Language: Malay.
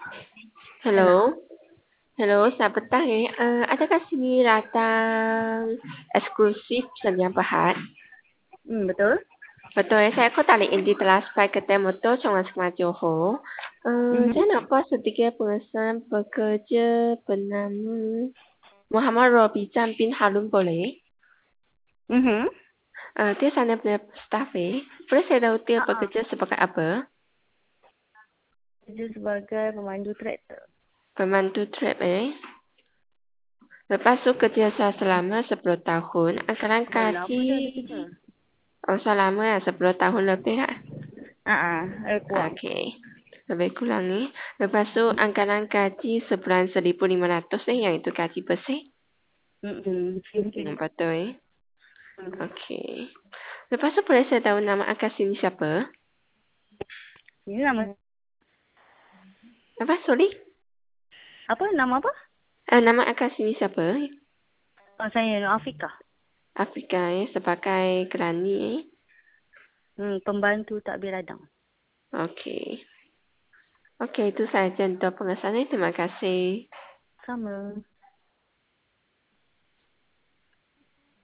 Hello. Hello. Hello, selamat petang adakah sini datang eksklusif Senyap Berhad? Betul. Betul, saya aku tali indi telah sampai ke Temoto, Chongan Semua Johor. Mhm. Saya nampak sedikit pengesan pekerja bernama Muhammad Robi Chan bin Harun boleh? Mhm. Dia sana punya staff Boleh saya tahu dia Ha. bekerja sebagai apa? Kerja sebagai pemandu traktor. Pemandu trap Lepas tu kerja saya selama 10 tahun. Angkaran Oh, lama dah dia gaji. kerja. Oh, selama 10 tahun lebih lah. Kurang. Okey. Lebih kurang ni. Lepas tu anggaran gaji sebulan 1,500 yang itu gaji bersih. Betul Okey. Lepas tu boleh saya tahu nama akak sini siapa? Ini nama Apa? Sorry? apa? Nama apa? Nama akak sini siapa? Oh, saya Nur Afika. Afrika sebagai kerani Pembantu takbir ladang. Okey. Okey, itu saja untuk pengesahan. Terima kasih. Sama.